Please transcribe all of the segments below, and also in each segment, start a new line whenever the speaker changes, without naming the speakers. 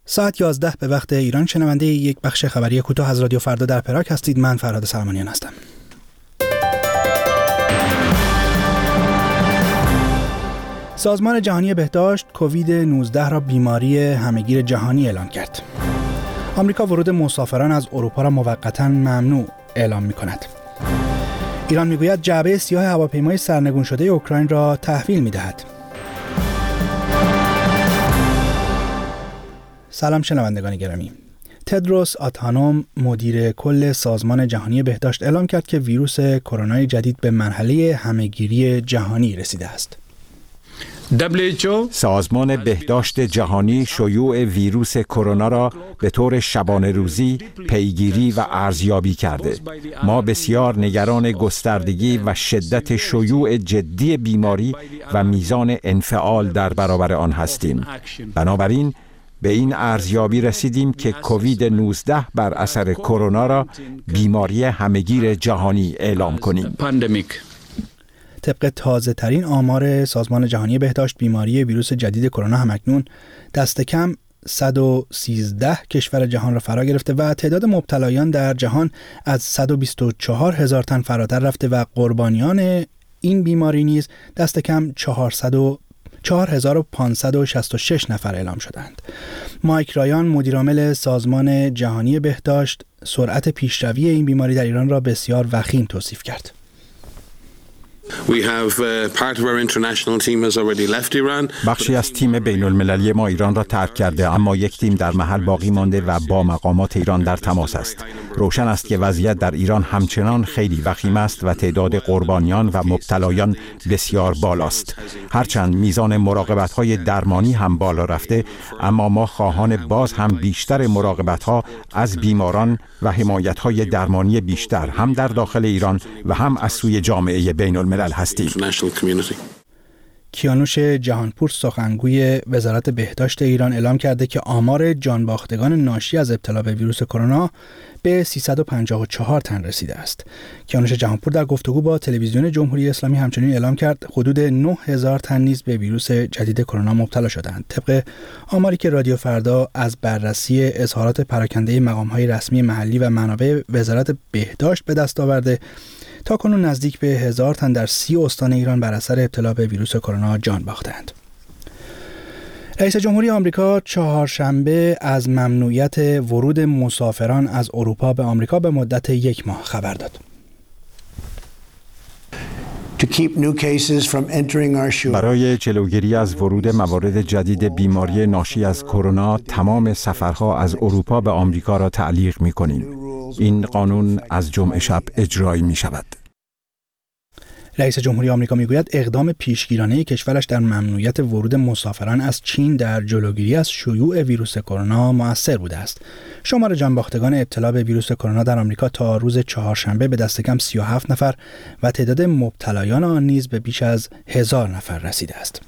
ساعت 11 به وقت ایران شنونده یک بخش خبری کوتاه از رادیو فردا در پراگ هستید. من فرهاد سلمانیان هستم. سازمان جهانی بهداشت کووید 19 را بیماری همهگیر جهانی اعلام کرد. آمریکا ورود مسافران از اروپا را موقتا ممنوع اعلام می‌کند. ایران میگوید جعبه سیاه هواپیمای سرنگون شده اوکراین را تحویل می‌دهد. سلام شنوندگان گرامی. تدروس آدهانوم مدیر کل سازمان جهانی بهداشت اعلام کرد که ویروس کرونا جدید به مرحله همهگیری جهانی رسیده است.
سازمان بهداشت جهانی شیوع ویروس کرونا را به طور شبانه روزی پیگیری و ارزیابی کرده. ما بسیار نگران گستردگی و شدت شیوع جدی بیماری و میزان انفعال در برابر آن هستیم. بنابراین به این ارزیابی رسیدیم که کووید 19 بر اثر کرونا را بیماری همهگیر جهانی اعلام کنیم.
طبق تازه ترین آمار سازمان جهانی بهداشت بیماری ویروس جدید کرونا همکنون دست کم 113 کشور جهان را فرا گرفته و تعداد مبتلایان در جهان از 124,000 تن فراتر رفته و قربانیان این بیماری نیز دست کم 4,566 نفر اعلام شدند. مایک رایان مدیرعامل سازمان جهانی بهداشت سرعت پیشروی این بیماری در ایران را بسیار وخیم توصیف کرد.
بخشی از تیم بین المللی ما ایران را ترک کرده، اما یک تیم در محل باقی مانده و با مقامات ایران در تماس است. روشن است که وضعیت در ایران همچنان خیلی وخیم است و تعداد قربانیان و مبتلایان بسیار بالاست. هرچند میزان مراقبت‌های درمانی هم بالا رفته، اما ما خواهان باز هم بیشتر مراقبت‌ها از بیماران و حمایت‌های درمانی بیشتر هم در داخل ایران و هم از سوی جامعه بین الملل هستیم.
کیانوش جهانپور سخنگوی وزارت بهداشت ایران اعلام کرده که آمار جانباختگان ناشی از ابتلا به ویروس کرونا به 354 تن رسیده است. کیانوش جهانپور در گفتگو با تلویزیون جمهوری اسلامی همچنین اعلام کرد حدود 9,000 تن نیز به ویروس جدید کرونا مبتلا شدند. طبق آماری که رادیو فردا از بررسی اظهارات پراکنده مقام‌های رسمی محلی و منابع وزارت بهداشت به دست آورده، تا کنون نزدیک به 1,000 تن در 30 استان ایران بر اثر ابتلا به ویروس کرونا جان باختند. رئیس جمهوری آمریکا چهارشنبه از ممنوعیت ورود مسافران از اروپا به آمریکا به مدت 1 ماه خبر داد.
برای جلوگیری از ورود موارد جدید بیماری ناشی از کرونا، تمام سفرها از اروپا به آمریکا را تعلیق می‌کنیم. این قانون از جمعه شب اجرایی می‌شود.
رئیس جمهوری آمریکا میگوید اقدام پیشگیرانه کشورش در ممنوعیت ورود مسافران از چین در جلوگیری از شیوع ویروس کرونا مؤثر بوده است. شمار جانباختگان ابتلا به ویروس کرونا در آمریکا تا روز چهارشنبه به دست کم 37 نفر و تعداد مبتلایان آن نیز به بیش از 1,000 نفر رسیده است.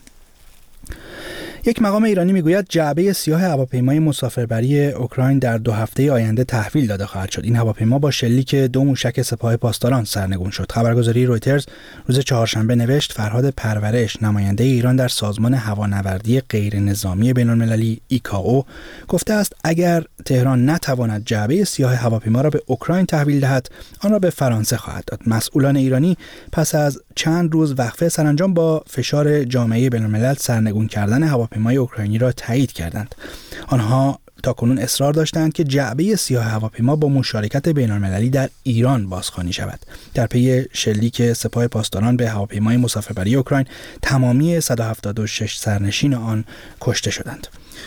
یک مقام ایرانی میگوید جعبه سیاه هواپیمای مسافربری اوکراین در 2 هفته آینده تحویل داده خواهد شد. این هواپیما با شلیک 2 موشک سپاه پاسداران سرنگون شد. خبرگزاری رویترز روز چهارشنبه نوشت فرهاد پرورش نماینده ایران در سازمان هوانوردی غیرنظامی بین‌المللی ایکائو گفته است اگر تهران نتواند جعبه سیاه هواپیما را به اوکراین تحویل دهد، آن را به فرانسه خواهد داد. مسئولان ایرانی پس از چند روز وقفه سرانجام با فشار جامعه بین‌الملل سرنگون کردن هواپیمای اوکراینی را تایید کردند. آنها تاکنون اصرار داشتند که جعبه سیاه هواپیما با مشارکت بین‌المللی در ایران بازخوانی شود. در پی شلیک سپاه پاسداران به هواپیمای مسافربری اوکراین تمامی 176 سرنشین آن کشته شدند.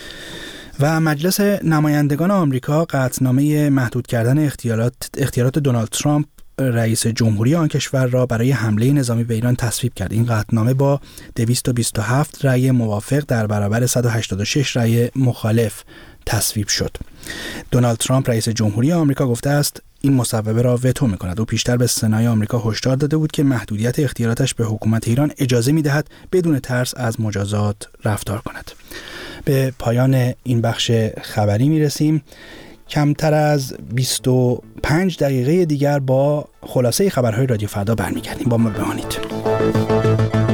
و مجلس نمایندگان آمریکا قطعنامه محدود کردن اختیارات دونالد ترامپ رئیس جمهوری آن کشور را برای حمله نظامی به ایران تصویب کرد. این قطعنامه با 227 رأی موافق در برابر 186 رأی مخالف تصویب شد. دونالد ترامپ رئیس جمهوری آمریکا گفته است این مصوبه را وتو می‌کند. او پیشتر به سنای آمریکا هشدار داده بود که محدودیت اختیاراتش به حکومت ایران اجازه می‌دهد بدون ترس از مجازات رفتار کند. به پایان این بخش خبری می‌رسیم. کمتر از 25 دقیقه دیگر با خلاصه خبرهای رادیو فردا برمیگردیم. با ما بمانید.